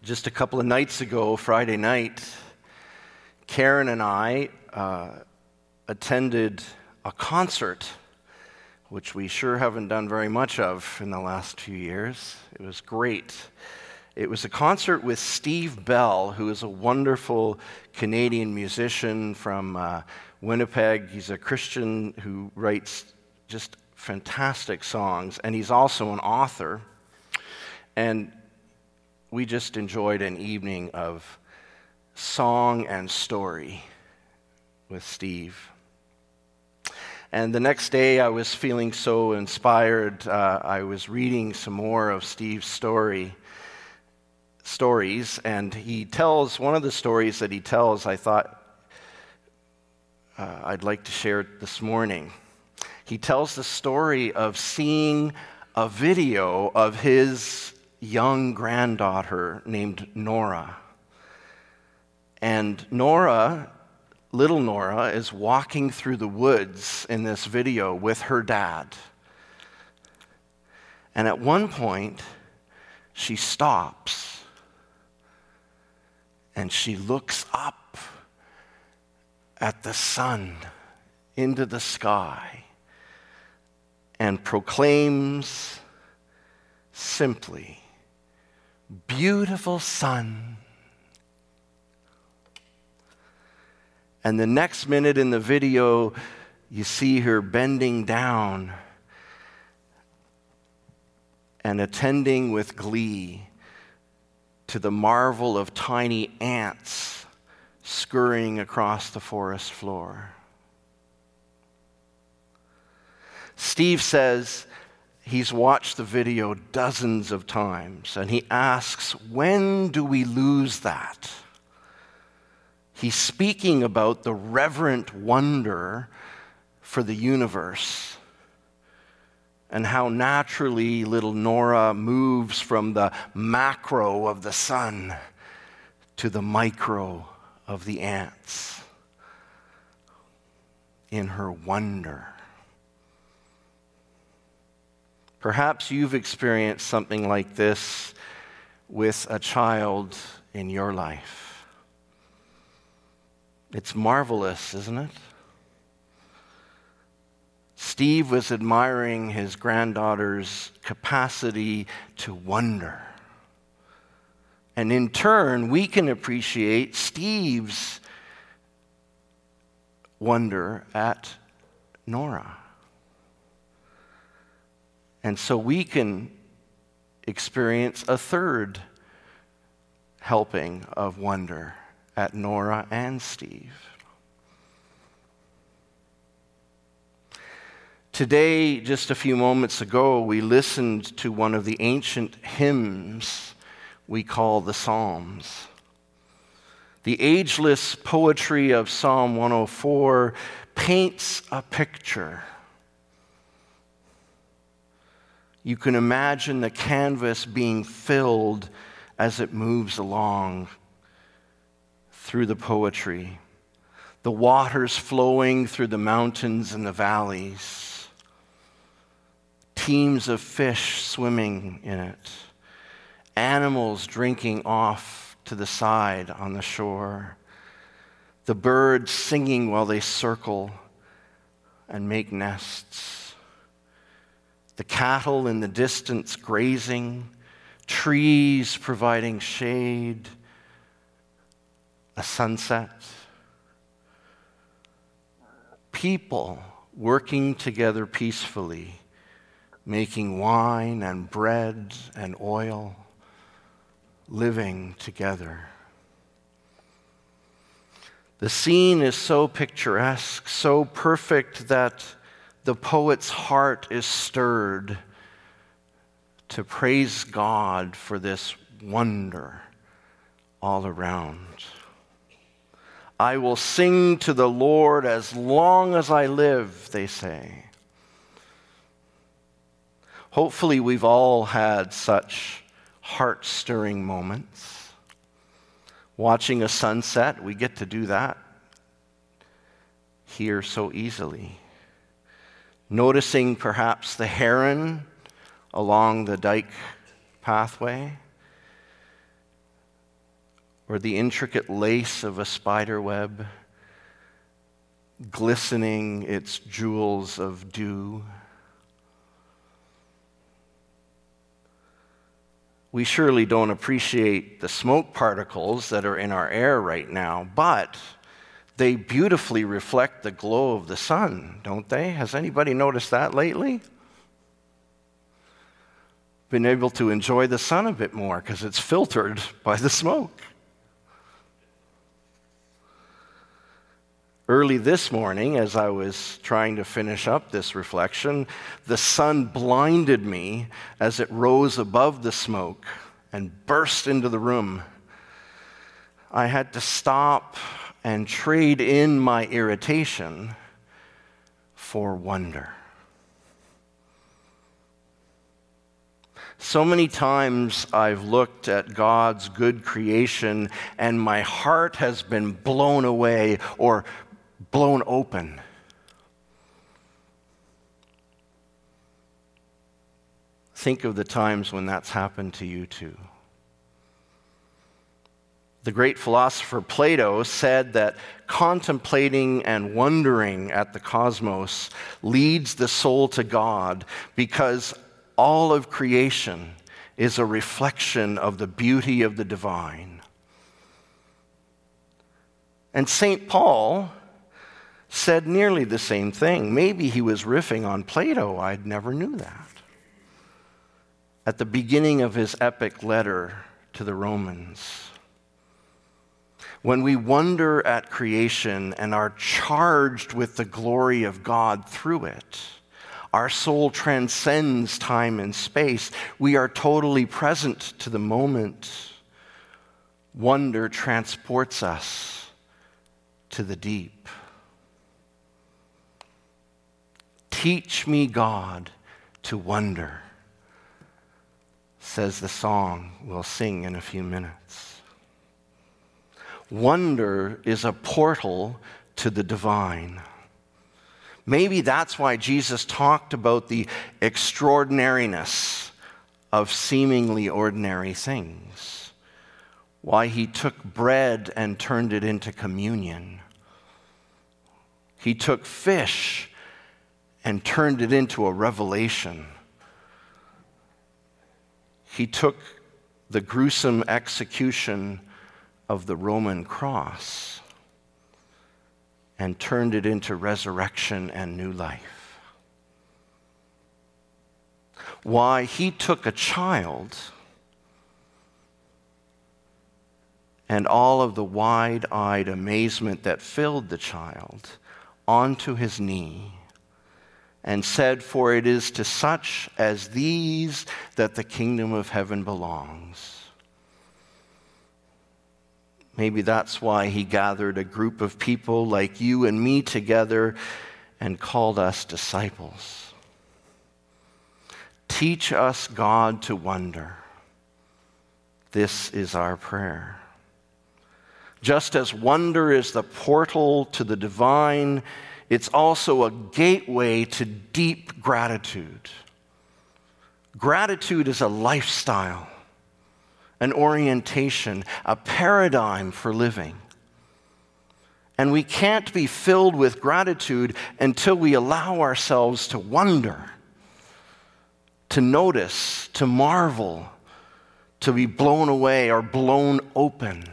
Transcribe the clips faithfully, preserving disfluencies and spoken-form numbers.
Just a couple of nights ago, Friday night, Karen and I uh, attended a concert, which we sure haven't done very much of in the last few years. It was great. It was a concert with Steve Bell, who is a wonderful Canadian musician from uh, Winnipeg. He's a Christian who writes just fantastic songs, and he's also an author. And we just enjoyed an evening of song and story with Steve. And the next day I was feeling so inspired. Uh, I was reading some more of Steve's story, stories, and he tells, one of the stories that he tells, I thought uh, I'd like to share it this morning. He tells the story of seeing a video of his young granddaughter named Nora. And Nora, little Nora, is walking through the woods in this video with her dad. And at one point, she stops and she looks up at the sun into the sky and proclaims simply, "Beautiful sun." And the next minute in the video, you see her bending down and attending with glee to the marvel of tiny ants scurrying across the forest floor. Steve says he's watched the video dozens of times, and he asks, when do we lose that? He's speaking about the reverent wonder for the universe and how naturally little Nora moves from the macro of the sun to the micro of the ants in her wonder. Perhaps you've experienced something like this with a child in your life. It's marvelous, isn't it? Steve was admiring his granddaughter's capacity to wonder. And in turn, we can appreciate Steve's wonder at Nora. And so we can experience a third helping of wonder at Nora and Steve. Today, just a few moments ago, we listened to one of the ancient hymns we call the Psalms. The ageless poetry of Psalm one oh four paints a picture. You can imagine the canvas being filled as it moves along through the poetry. The waters flowing through the mountains and the valleys. Teams of fish swimming in it. Animals drinking off to the side on the shore. The birds singing while they circle and make nests. The cattle in the distance grazing, trees providing shade, a sunset. People working together peacefully, making wine and bread and oil, living together. The scene is so picturesque, so perfect that the poet's heart is stirred to praise God for this wonder all around. I will sing to the Lord as long as I live, they say. Hopefully we've all had such heart-stirring moments. Watching a sunset, we get to do that here so easily. Noticing perhaps the heron along the dike pathway. or the intricate lace of a spider web, glistening its jewels of dew. We surely don't appreciate the smoke particles that are in our air right now, but they beautifully reflect the glow of the sun, don't they? Has anybody noticed that lately? Been able to enjoy the sun a bit more because it's filtered by the smoke. Early this morning, as I was trying to finish up this reflection, the sun blinded me as it rose above the smoke and burst into the room. I had to stop and trade in my irritation for wonder. So many times I've looked at God's good creation and my heart has been blown away or blown open. Think of the times when that's happened to you too. The great philosopher Plato said that contemplating and wondering at the cosmos leads the soul to God because all of creation is a reflection of the beauty of the divine. And Saint Paul said nearly the same thing. Maybe he was riffing on Plato. I never knew that. At the beginning of his epic letter to the Romans, when we wonder at creation and are charged with the glory of God through it, our soul transcends time and space. We are totally present to the moment. Wonder transports us to the deep. Teach me, God, to wonder, says the song we'll sing in a few minutes. Wonder is a portal to the divine. Maybe that's why Jesus talked about the extraordinariness of seemingly ordinary things, why he took bread and turned it into communion. He took fish and turned it into a revelation. He took the gruesome execution of the Roman cross and turned it into resurrection and new life. Why he took a child and all of the wide-eyed amazement that filled the child onto his knee and said, "For it is to such as these that the kingdom of heaven belongs." Maybe that's why he gathered a group of people like you and me together and called us disciples. Teach us, God, to wonder. This is our prayer. Just as wonder is the portal to the divine, it's also a gateway to deep gratitude. Gratitude is a lifestyle, an orientation, a paradigm for living. And we can't be filled with gratitude until we allow ourselves to wonder, to notice, to marvel, to be blown away or blown open.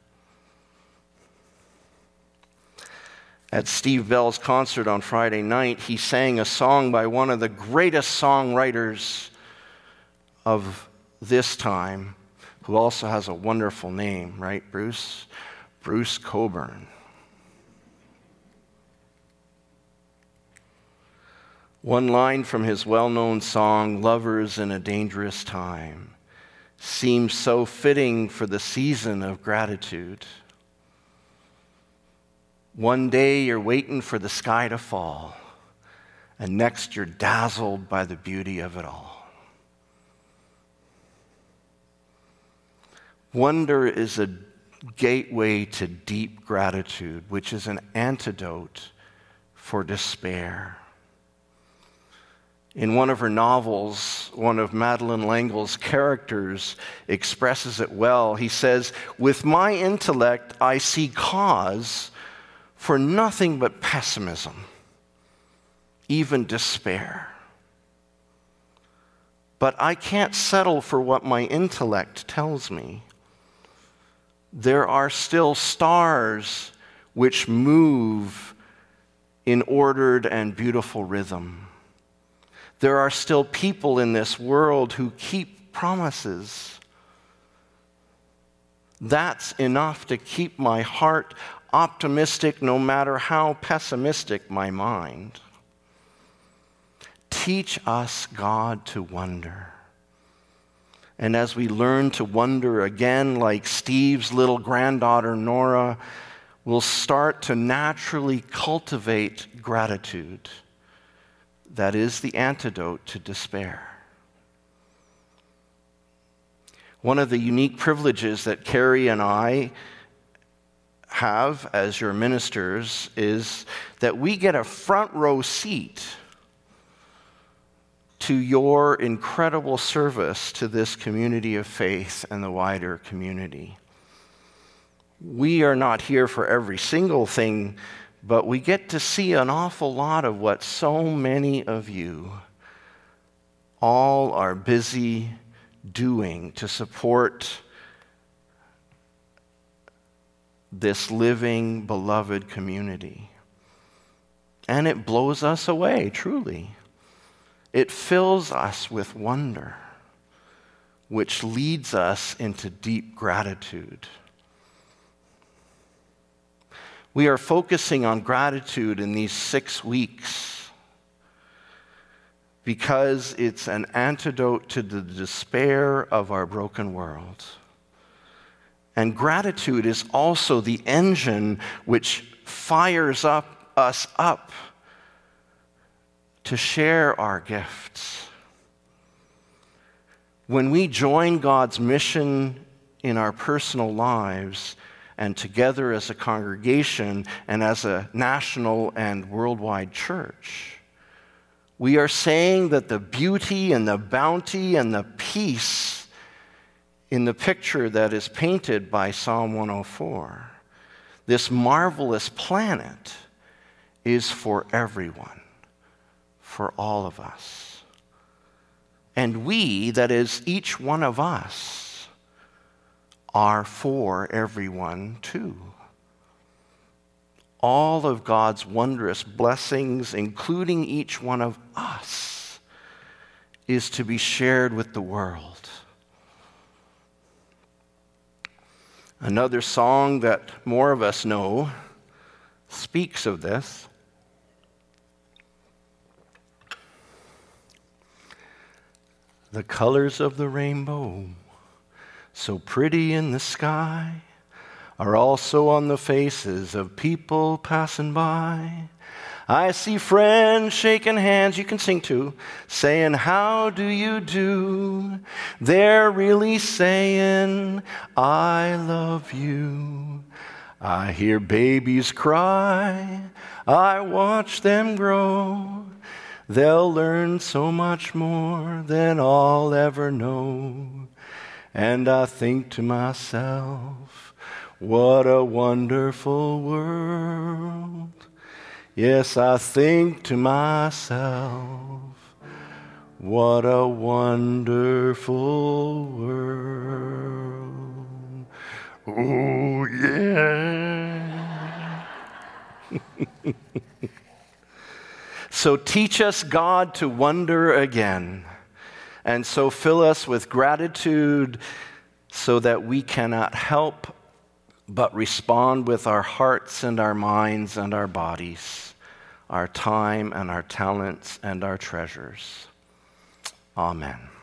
At Steve Bell's concert on Friday night, he sang a song by one of the greatest songwriters of this time, who also has a wonderful name, right, Bruce? Bruce Cockburn. One line from his well-known song, "Lovers in a Dangerous Time," seems so fitting for the season of gratitude. One day you're waiting for the sky to fall, and next you're dazzled by the beauty of it all. Wonder is a gateway to deep gratitude, which is an antidote for despair. In one of her novels, one of Madeleine L'Engle's characters expresses it well. He says, "With my intellect, I see cause for nothing but pessimism, even despair. But I can't settle for what my intellect tells me. There are still stars which move in ordered and beautiful rhythm. There are still people in this world who keep promises. That's enough to keep my heart optimistic no matter how pessimistic my mind. Teach us, God, to wonder. And as we learn to wonder again, like Steve's little granddaughter, Nora, we'll start to naturally cultivate gratitude. That is the antidote to despair. One of the unique privileges that Carrie and I have as your ministers is that we get a front row seat to your incredible service to this community of faith and the wider community. We are not here for every single thing, but we get to see an awful lot of what so many of you all are busy doing to support this living, beloved community. And it blows us away, truly. It fills us with wonder, which leads us into deep gratitude. We are focusing on gratitude in these six weeks because it's an antidote to the despair of our broken world. And gratitude is also the engine which fires up us up to share our gifts. When we join God's mission in our personal lives, and together as a congregation and as a national and worldwide church, we are saying that the beauty and the bounty and the peace in the picture that is painted by Psalm one oh four, this marvelous planet, is for everyone, for all of us. And we, that is each one of us, are for everyone too. All of God's wondrous blessings, including each one of us, is to be shared with the world. Another song that more of us know speaks of this. The colors of the rainbow, so pretty in the sky, are also on the faces of people passing by. I see friends shaking hands, you can sing too, saying, "How do you do?" They're really saying, "I love you." I hear babies cry, I watch them grow. They'll learn so much more than I'll ever know. And I think to myself, what a wonderful world. Yes, I think to myself, what a wonderful world. Oh, yeah. So teach us, God, to wonder again. And so fill us with gratitude so that we cannot help but respond with our hearts and our minds and our bodies, our time and our talents and our treasures. Amen.